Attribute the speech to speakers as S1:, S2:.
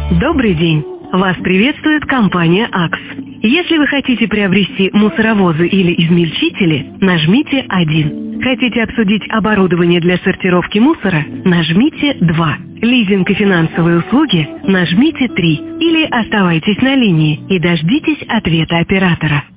S1: Добрый день! Вас приветствует компания АКС. Если вы хотите приобрести мусоровозы или измельчители, нажмите 1. Хотите обсудить оборудование для сортировки мусора? Нажмите 2. Лизинг и финансовые услуги? Нажмите 3. Или оставайтесь на линии и дождитесь ответа оператора.